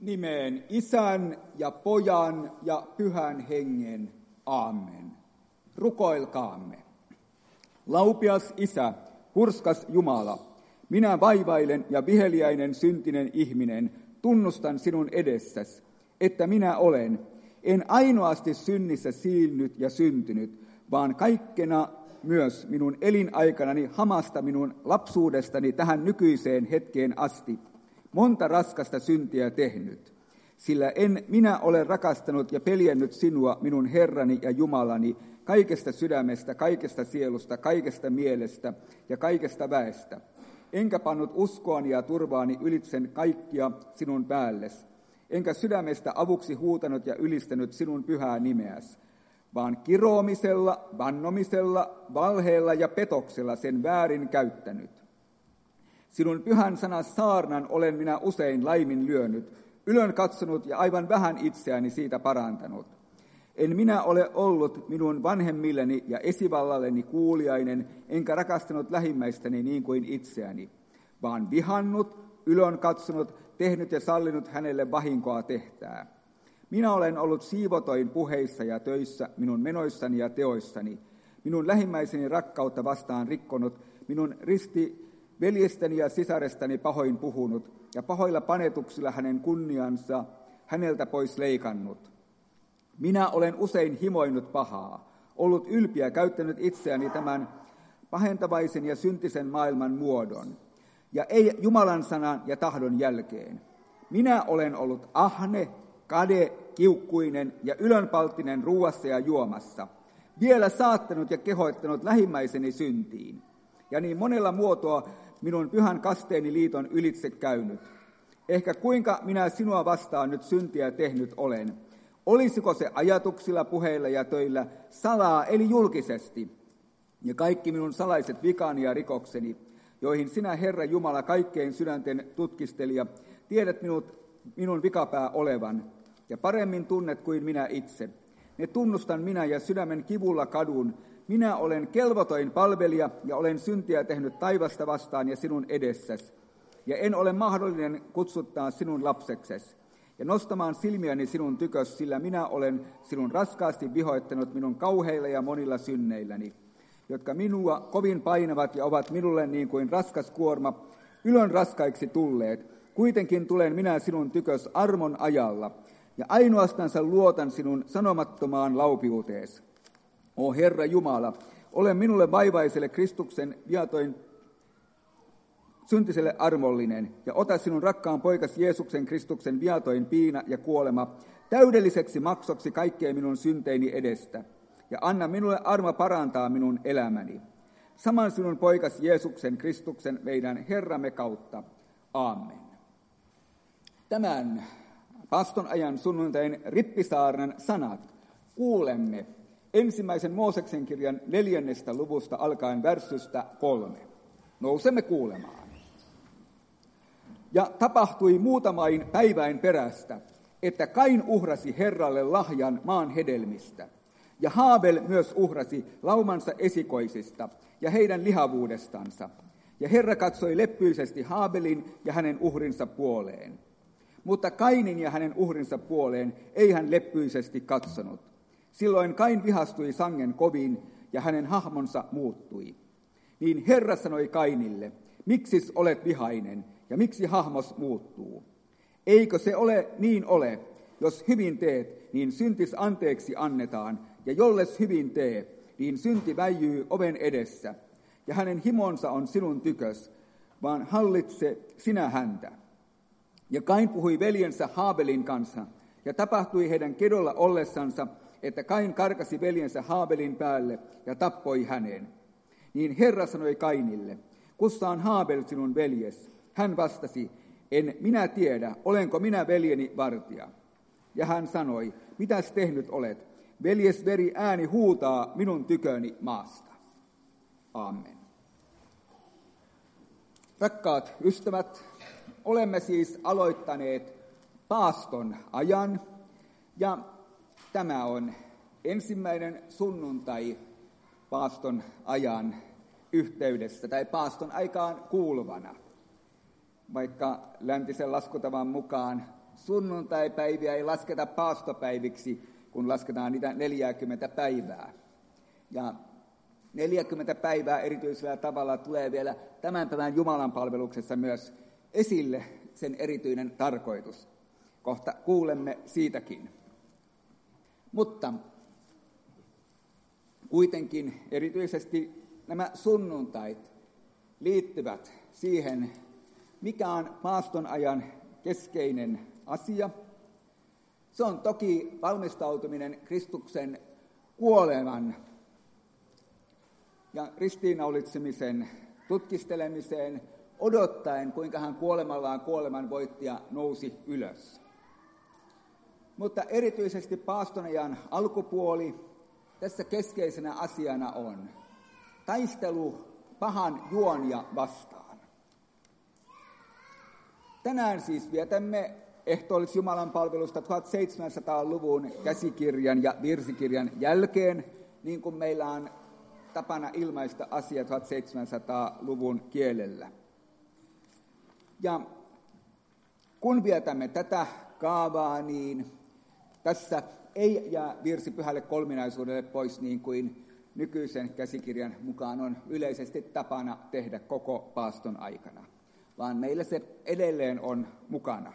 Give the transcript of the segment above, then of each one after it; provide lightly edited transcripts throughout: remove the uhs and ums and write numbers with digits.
Nimeen Isän ja Pojan ja Pyhän Hengen. Aamen. Rukoilkaamme. Laupias Isä, hurskas Jumala, minä vaivailen ja viheliäinen syntinen ihminen tunnustan sinun edessäsi, että minä olen, en ainoasti synnissä siilnyt ja syntynyt, vaan kaikkena myös minun elinaikanani hamasta minun lapsuudestani tähän nykyiseen hetkeen asti monta raskasta syntiä tehnyt. Sillä en minä ole rakastanut ja peljennyt sinua, minun Herrani ja Jumalani, kaikesta sydämestä, kaikesta sielusta, kaikesta mielestä ja kaikesta väestä. Enkä pannut uskoani ja turvaani ylitsen kaikkia sinun päällesi, enkä sydämestä avuksi huutanut ja ylistänyt sinun pyhää nimeäsi, vaan kiroamisella, vannomisella, valheella ja petoksella sen väärin käyttänyt. Sinun pyhän sanas saarnan olen minä usein laiminlyönyt, ylön katsonut ja aivan vähän itseäni siitä parantanut. En minä ole ollut minun vanhemmilleni ja esivallalleni kuuliainen, enkä rakastanut lähimmäistäni niin kuin itseäni, vaan vihannut, ylön katsonut, tehnyt ja sallinut hänelle vahinkoa tehtää. Minä olen ollut siivotoin puheissa ja töissä, minun menoissani ja teoissani, minun lähimmäiseni rakkautta vastaan rikkonut, minun veljestäni ja sisarestani pahoin puhunut, ja pahoilla panetuksilla hänen kunniansa häneltä pois leikannut. Minä olen usein himoinut pahaa, ollut ylpeä, käyttänyt itseäni tämän pahentavaisen ja syntisen maailman muodon, ja ei Jumalan sanan ja tahdon jälkeen. Minä olen ollut ahne, kade, kiukkuinen ja ylönpalttinen ruuassa ja juomassa, vielä saattanut ja kehoittanut lähimmäiseni syntiin, ja niin monella muotoa minun pyhän kasteeni liiton ylitse käynyt. Ehkä kuinka minä sinua vastaan nyt syntiä tehnyt olen. Olisiko se ajatuksilla, puheilla ja töillä, salaa eli julkisesti, ja kaikki minun salaiset vikani ja rikokseni, joihin sinä, Herra Jumala, kaikkein sydänten tutkistelija, tiedät minun vikapää olevan, ja paremmin tunnet kuin minä itse. Ne tunnustan minä ja sydämen kivulla kadun. Minä olen kelvotoin palvelija ja olen syntiä tehnyt taivasta vastaan ja sinun edessäsi, ja en ole mahdollinen kutsuttaa sinun lapseksesi ja nostamaan silmiäni sinun tykös, sillä minä olen sinun raskaasti vihoittanut minun kauheilla ja monilla synneilläni, jotka minua kovin painavat ja ovat minulle niin kuin raskas kuorma, ylön raskaiksi tulleet. Kuitenkin tulen minä sinun tykös armon ajalla, ja ainoastansa luotan sinun sanomattomaan laupiuteesi. O Herra Jumala, ole minulle vaivaiselle Kristuksen viatoin syntiselle armollinen, ja ota sinun rakkaan poikasi Jeesuksen Kristuksen viatoin piina ja kuolema täydelliseksi maksoksi kaikkeen minun synteini edestä, ja anna minulle armo parantaa minun elämäni. Saman sinun poikasi Jeesuksen Kristuksen meidän Herramme kautta. Aamen. Tämän paaston ajan sunnuntain rippisaarnan sanat kuulemme ensimmäisen Mooseksen kirjan 4. luvusta alkaen värssystä 3. Nousemme kuulemaan. Ja tapahtui muutamain päiväin perästä, että Kain uhrasi Herralle lahjan maan hedelmistä, ja Haabel myös uhrasi laumansa esikoisista ja heidän lihavuudestansa. Ja Herra katsoi leppyisesti Haabelin ja hänen uhrinsa puoleen. Mutta Kainin ja hänen uhrinsa puoleen ei hän leppyisesti katsonut. Silloin Kain vihastui sangen kovin, ja hänen hahmonsa muuttui. Niin Herra sanoi Kainille, miksis olet vihainen, ja miksi hahmos muuttuu? Eikö se ole, jos hyvin teet, niin syntis anteeksi annetaan, ja jolles hyvin tee, niin synti väijyy oven edessä, ja hänen himonsa on sinun tykös, vaan hallitse sinä häntä. Ja Kain puhui veljensä Haabelin kanssa, ja tapahtui heidän kedolla ollessansa, että Kain karkasi veljensä Haabelin päälle ja tappoi hänen. Niin Herra sanoi Kainille, kussa on Haabel sinun veljes? Hän vastasi, en minä tiedä, olenko minä veljeni vartija. Ja hän sanoi, mitäs tehnyt olet? Veljes veri ääni huutaa minun tyköni maasta. Amen. Rakkaat ystävät, olemme siis aloittaneet paaston ajan, ja tämä on ensimmäinen sunnuntai paaston ajan yhteydessä tai paaston aikaan kuuluvana. Vaikka läntisen laskutavan mukaan sunnuntaipäiviä ei lasketa paastopäiviksi, kun lasketaan niitä 40 päivää. Ja 40 päivää erityisellä tavalla tulee vielä tämän päivän Jumalan palveluksessa myös esille sen erityinen tarkoitus. Kohta kuulemme siitäkin. Mutta kuitenkin erityisesti nämä sunnuntait liittyvät siihen, mikä on paaston ajan keskeinen asia. Se on toki valmistautuminen Kristuksen kuoleman ja ristiinnaulitsemisen tutkistelemiseen, odottaen, kuinka hän kuolemallaan kuoleman voitti ja nousi ylös. Mutta erityisesti paaston ajan alkupuoli tässä keskeisenä asiana on taistelu pahan juonia vastaan. Tänään siis vietämme ehtoollis Jumalan palvelusta 1700-luvun käsikirjan ja virsikirjan jälkeen, niin kuin meillä on tapana ilmaista asia 1700-luvun kielellä. Ja kun vietämme tätä kaavaa, niin tässä ei jää virsi pyhälle kolminaisuudelle pois, niin kuin nykyisen käsikirjan mukaan on yleisesti tapana tehdä koko paaston aikana, vaan meillä se edelleen on mukana.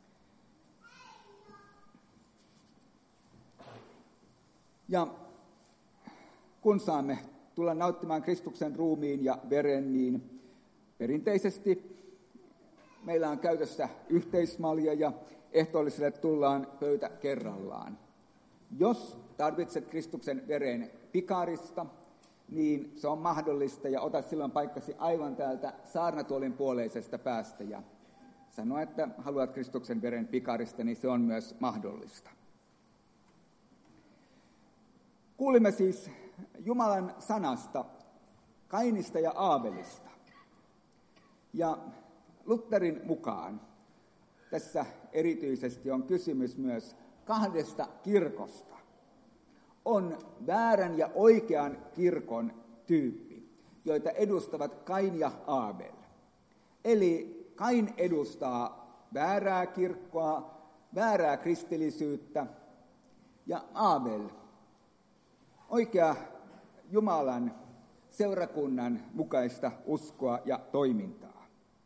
Ja kun saamme tulla nauttimaan Kristuksen ruumiin ja veren, niin perinteisesti meillä on käytössä yhteismalja ja ehtoolliselle tullaan pöytä kerrallaan. Jos tarvitset Kristuksen veren pikarista, niin se on mahdollista ja ota silloin paikkasi aivan täältä saarnatuolin puoleisesta päästä ja sano, että haluat Kristuksen veren pikarista, niin se on myös mahdollista. Kuulimme siis Jumalan sanasta Kainista ja Aabelista. Ja Lutherin mukaan tässä erityisesti on kysymys myös kahdesta kirkosta. On väärän ja oikean kirkon tyyppi, joita edustavat Kain ja Aabel. Eli Kain edustaa väärää kirkkoa, väärää kristillisyyttä ja Aabel oikea Jumalan seurakunnan mukaista uskoa ja toimintaa.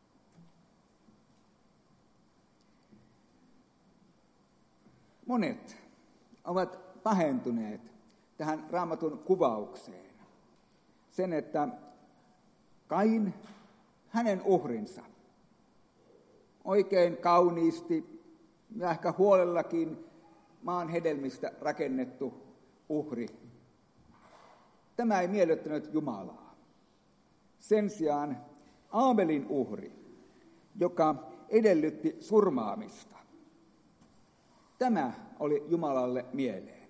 Monet ovat pahentuneet tähän Raamatun kuvaukseen. Sen, että Kain, hänen uhrinsa, oikein kauniisti ja ehkä huolellakin maan hedelmistä rakennettu uhri. Tämä ei miellyttänyt Jumalaa. Sen sijaan Aabelin uhri, joka edellytti surmaamista. Tämä oli Jumalalle mieleen.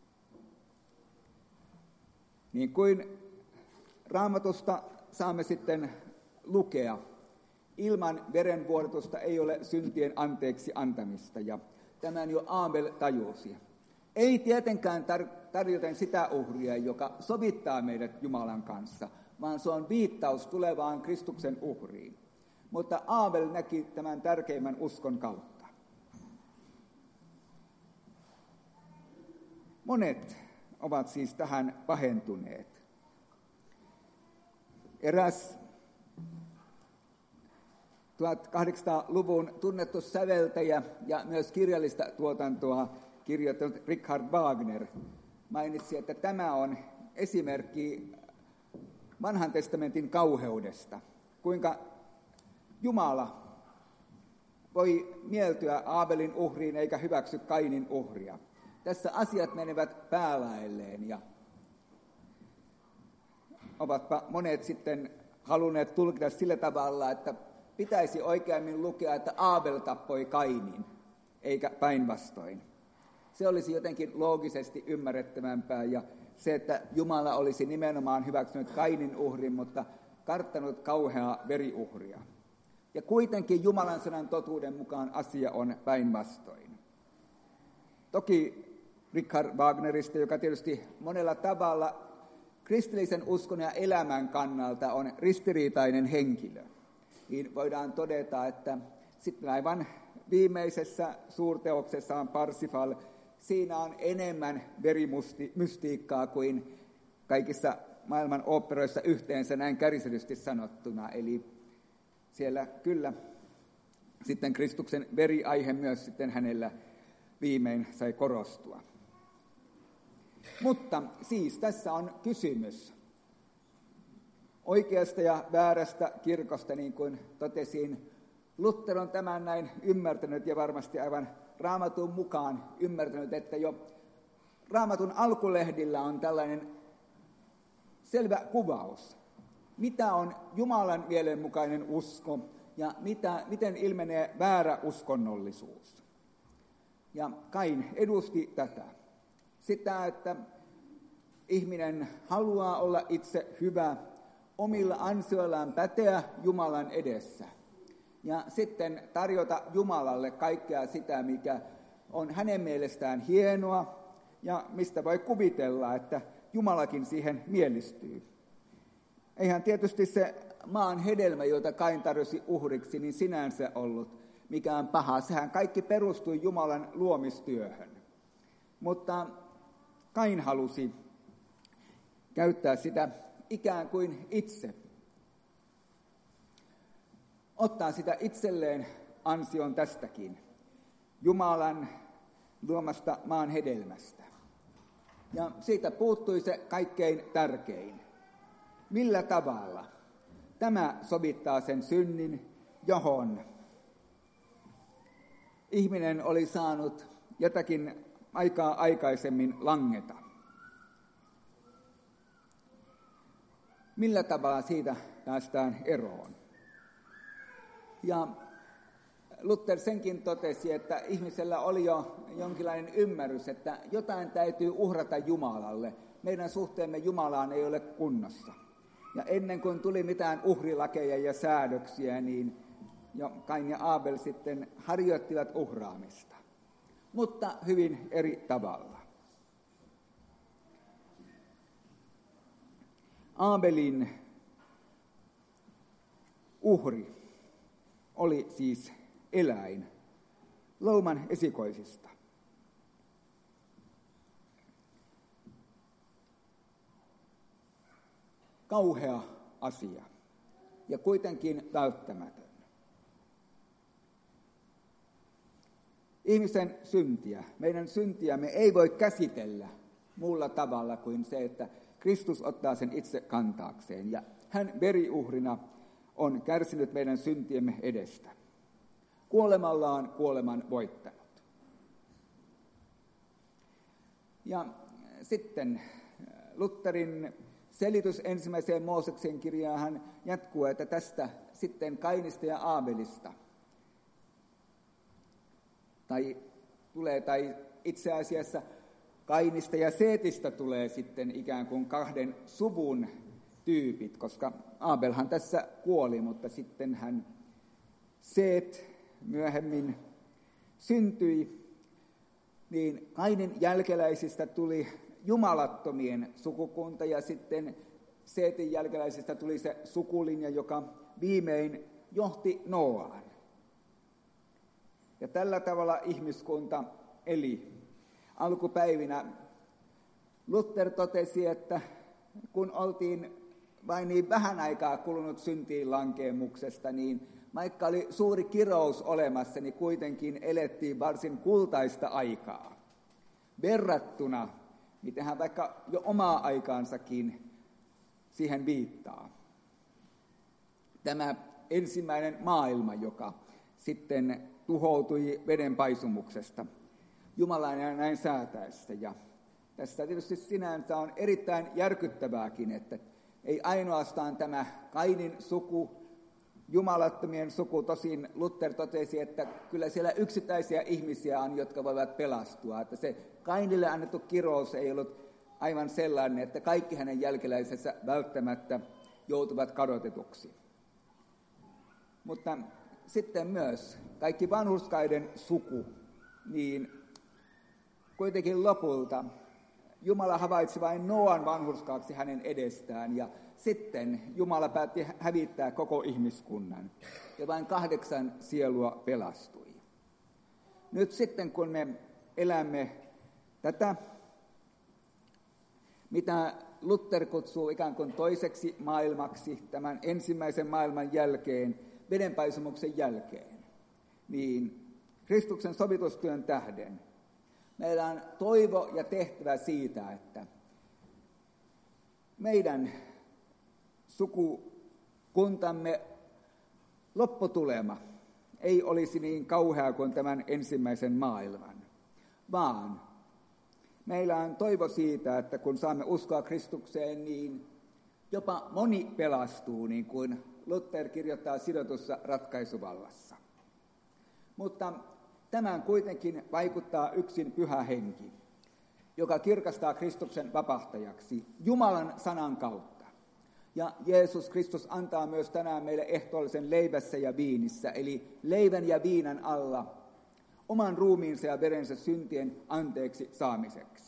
Niin kuin Raamatusta saamme sitten lukea, ilman verenvuodatusta ei ole syntien anteeksi antamista, ja tämän jo Aabel tajusi. Ei tietenkään tarjoten sitä uhria, joka sovittaa meidät Jumalan kanssa, vaan se on viittaus tulevaan Kristuksen uhriin. Mutta Aabel näki tämän tärkeimmän uskon kautta. Monet ovat siis tähän pahentuneet. Eräs 1800-luvun tunnettu säveltäjä ja myös kirjallista tuotantoa kirjoittanut Richard Wagner mainitsi, että tämä on esimerkki Vanhan testamentin kauheudesta. Kuinka Jumala voi mieltyä Aabelin uhriin eikä hyväksy Kainin uhria. Tässä asiat menevät päälaelleen ja ovatpa monet sitten halunneet tulkita sillä tavalla, että pitäisi oikeammin lukea, että Aabel tappoi Kainin, eikä päinvastoin. Se olisi jotenkin loogisesti ymmärrettävämpää ja se, että Jumala olisi nimenomaan hyväksynyt Kainin uhrin, mutta karttanut kauheaa veriuhria. Ja kuitenkin Jumalan sanan totuuden mukaan asia on päinvastoin. Toki Richard Wagnerista, joka tietysti monella tavalla kristillisen uskon ja elämän kannalta on ristiriitainen henkilö, niin voidaan todeta, että sitten aivan viimeisessä suurteoksessaan Parsifal, siinä on enemmän verimystiikkaa kuin kaikissa maailman oopperoissa yhteensä, näin kärjistetysti sanottuna. Eli siellä kyllä sitten Kristuksen veriaihe myös sitten hänellä viimein sai korostua. Mutta siis tässä on kysymys oikeasta ja väärästä kirkosta, niin kuin totesin. Luther on tämän näin ymmärtänyt ja varmasti aivan Raamatun mukaan ymmärtänyt, että jo Raamatun alkulehdillä on tällainen selvä kuvaus, mitä on Jumalan mielenmukainen usko ja miten ilmenee väärä uskonnollisuus. Ja Kain edusti tätä. Sitä, että ihminen haluaa olla itse hyvä, omilla ansioillaan päteä Jumalan edessä. Ja sitten tarjota Jumalalle kaikkea sitä, mikä on hänen mielestään hienoa ja mistä voi kuvitella, että Jumalakin siihen mielistyy. Eihän tietysti se maan hedelmä, jota Kain tarjosi uhriksi, niin sinänsä ollut mikään paha. Sehän kaikki perustui Jumalan luomistyöhön. Mutta Kain halusi käyttää sitä ikään kuin itse. Ottaa sitä itselleen ansion tästäkin, Jumalan luomasta maan hedelmästä. Ja siitä puuttui se kaikkein tärkein. Millä tavalla tämä sovittaa sen synnin, johon ihminen oli saanut jotakin aikaa aikaisemmin langeta? Millä tavalla siitä päästään eroon? Ja Luther senkin totesi, että ihmisellä oli jo jonkinlainen ymmärrys, että jotain täytyy uhrata Jumalalle. Meidän suhteemme Jumalaan ei ole kunnossa. Ja ennen kuin tuli mitään uhrilakeja ja säädöksiä, niin jo Kain ja Aabel sitten harjoittivat uhraamista. Mutta hyvin eri tavalla. Aabelin uhri oli siis eläin louman esikoisista. Kauhea asia ja kuitenkin välttämätön. Ihmisen syntiä, meidän syntiämme ei voi käsitellä muulla tavalla kuin se, että Kristus ottaa sen itse kantaakseen ja hän veriuhrina on kärsinyt meidän syntiemme edestä. Kuolemallaan kuoleman voittanut. Ja sitten Lutherin selitys ensimmäiseen Mooseksen kirjaan jatkuu, että tästä sitten Kainista ja Aabelista tai itse asiassa Kainista ja Seetistä tulee sitten ikään kuin kahden suvun tyypit, koska Aabelhan tässä kuoli, mutta sitten hän Seet myöhemmin syntyi, niin Kainin jälkeläisistä tuli jumalattomien sukukunta ja sitten Seetin jälkeläisistä tuli se sukulinja, joka viimein johti Nooaan. Ja tällä tavalla ihmiskunta eli alkupäivinä. Luther totesi, että kun oltiin vain niin vähän aikaa kulunut syntiin lankeemuksesta, niin vaikka oli suuri kirous olemassa, niin kuitenkin elettiin varsin kultaista aikaa. Verrattuna, miten hän vaikka jo omaa aikaansakin siihen viittaa. Tämä ensimmäinen maailma, joka sitten tuhoutui veden paisumuksesta Jumalan ja näin säätäessä. Ja tässä tietysti sinänsä on erittäin järkyttävääkin, että ei ainoastaan tämä Kainin suku, jumalattomien suku, tosin Luther totesi, että kyllä siellä yksittäisiä ihmisiä on, jotka voivat pelastua. Että se Kainille annettu kirous ei ollut aivan sellainen, että kaikki hänen jälkeläisensä välttämättä joutuvat kadotetuksi. Mutta sitten myös kaikki vanhurskaiden suku, niin kuitenkin lopulta Jumala havaitsi vain Nooan vanhurskaaksi hänen edestään ja sitten Jumala päätti hävittää koko ihmiskunnan ja vain 8 sielua pelastui. nyt sitten kun me elämme tätä, mitä Luther kutsuu ikään kuin toiseksi maailmaksi tämän ensimmäisen maailman jälkeen, vedenpaisumuksen jälkeen, niin Kristuksen sovitustyön tähden meillä on toivo ja tehtävä siitä, että meidän sukukuntamme lopputulema ei olisi niin kauhea kuin tämän ensimmäisen maailman, vaan meillä on toivo siitä, että kun saamme uskoa Kristukseen, niin jopa moni pelastuu, niin kuin Luther kirjoittaa Sidotussa ratkaisuvallassa. Mutta tämän kuitenkin vaikuttaa yksin Pyhä Henki, joka kirkastaa Kristuksen vapahtajaksi Jumalan sanan kautta. Ja Jeesus Kristus antaa myös tänään meille ehtoollisen leivässä ja viinissä, eli leivän ja viinan alla oman ruumiinsa ja verensä syntien anteeksi saamiseksi.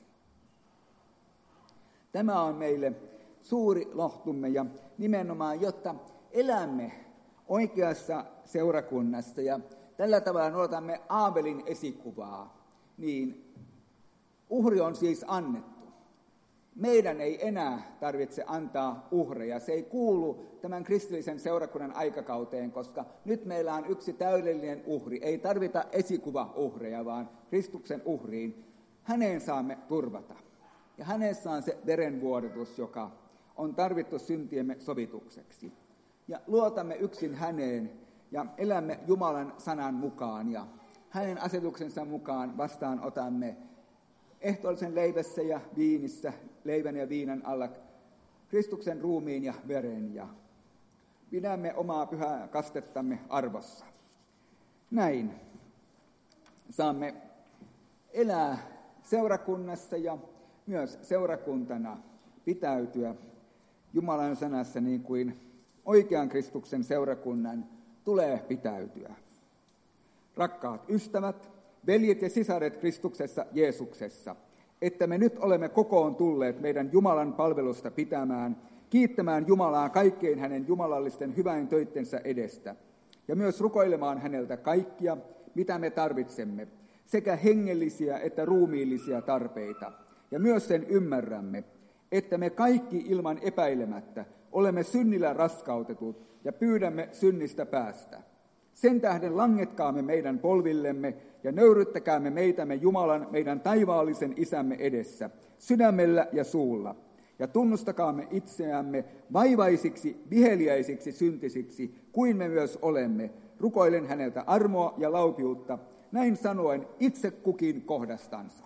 Tämä on meille suuri lohtumme ja nimenomaan, jotta elämme oikeassa seurakunnassa ja tällä tavalla noudatamme Aabelin esikuvaa, niin uhri on siis annettu. Meidän ei enää tarvitse antaa uhreja. Se ei kuulu tämän kristillisen seurakunnan aikakauteen, koska nyt meillä on yksi täydellinen uhri. Ei tarvita esikuva-uhreja, vaan Kristuksen uhriin. Häneen saamme turvata. Ja hänessä on se verenvuodatus, joka on tarvittu syntiemme sovitukseksi. Ja luotamme yksin häneen ja elämme Jumalan sanan mukaan ja hänen asetuksensa mukaan vastaanotamme ehtoollisen leivässä ja viinissä, leivän ja viinan alla Kristuksen ruumiin ja veren ja pidämme omaa pyhää kastettamme arvossa. Näin saamme elää seurakunnassa ja myös seurakuntana pitäytyä Jumalan sanassa niin kuin oikean Kristuksen seurakunnan tulee pitäytyä. Rakkaat ystävät, veljet ja sisaret Kristuksessa Jeesuksessa, että me nyt olemme kokoon tulleet meidän Jumalan palvelusta pitämään, kiittämään Jumalaa kaikkein hänen jumalallisten hyvän töittensä edestä ja myös rukoilemaan häneltä kaikkia, mitä me tarvitsemme, sekä hengellisiä että ruumiillisia tarpeita. Ja myös sen ymmärrämme, että me kaikki ilman epäilemättä olemme synnillä raskautetut ja pyydämme synnistä päästä. Sen tähden langetkaamme meidän polvillemme ja nöyryttäkäämme meitämme Jumalan, meidän taivaallisen Isämme edessä, sydämellä ja suulla. Ja tunnustakaamme itseämme vaivaisiksi, viheliäisiksi syntisiksi, kuin me myös olemme. Rukoilen häneltä armoa ja laupiutta, näin sanoen itse kukin kohdastansa.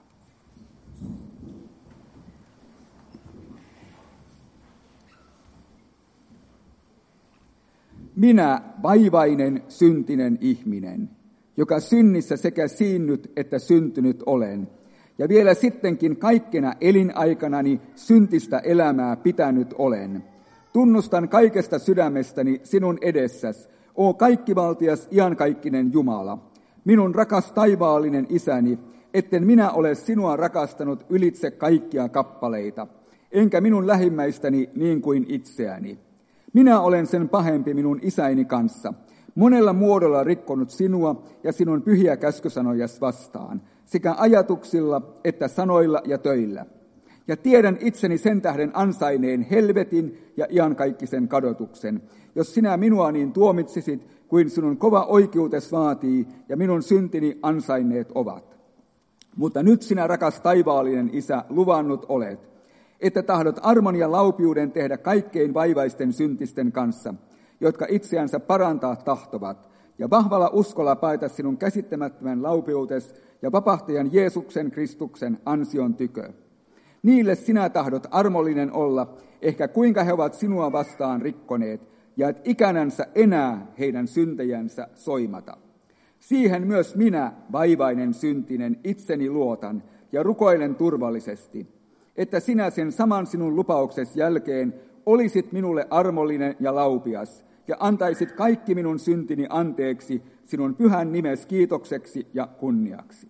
Minä, vaivainen, syntinen ihminen, joka synnissä sekä siinnyt että syntynyt olen, ja vielä sittenkin kaikkena elinaikanani syntistä elämää pitänyt olen. Tunnustan kaikesta sydämestäni sinun edessäsi, o kaikkivaltias iankaikkinen Jumala, minun rakas taivaallinen Isäni, etten minä ole sinua rakastanut ylitse kaikkia kappaleita, enkä minun lähimmäistäni niin kuin itseäni. Minä olen sen pahempi minun isäini kanssa, monella muodolla rikkonut sinua ja sinun pyhiä käskysanojas vastaan, sekä ajatuksilla että sanoilla ja töillä. Ja tiedän itseni sen tähden ansaineen helvetin ja iankaikkisen kadotuksen, jos sinä minua niin tuomitsisit, kuin sinun kova oikeutes vaatii ja minun syntini ansainneet ovat. Mutta nyt sinä, rakas taivaallinen Isä, luvannut olet, että tahdot armon ja laupiuden tehdä kaikkein vaivaisten syntisten kanssa, jotka itseänsä parantaa tahtovat, ja vahvalla uskolla paeta sinun käsittämättömän laupiutes ja vapahtajan Jeesuksen Kristuksen ansion tykö. Niille sinä tahdot armollinen olla, ehkä kuinka he ovat sinua vastaan rikkoneet, ja et ikänänsä enää heidän syntejänsä soimata. Siihen myös minä, vaivainen syntinen, itseni luotan ja rukoilen turvallisesti, että sinä sen saman sinun lupaukses jälkeen olisit minulle armollinen ja laupias, ja antaisit kaikki minun syntini anteeksi sinun pyhän nimes kiitokseksi ja kunniaksi.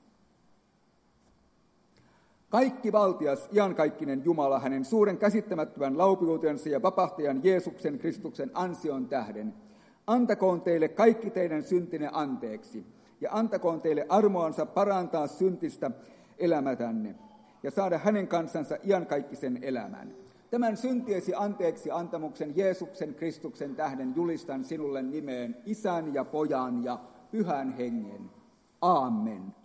Kaikki valtias, iankaikkinen Jumala, hänen suuren käsittämättömän laupiutensa ja vapahtajan Jeesuksen Kristuksen ansion tähden, antakoon teille kaikki teidän syntinne anteeksi, ja antakoon teille armoansa parantaa syntistä elämätänne ja saada hänen kansansa iankaikkisen elämän. Tämän syntiesi anteeksi antamuksen Jeesuksen Kristuksen tähden julistan sinulle nimeen Isän ja Pojan ja Pyhän Hengen. Aamen.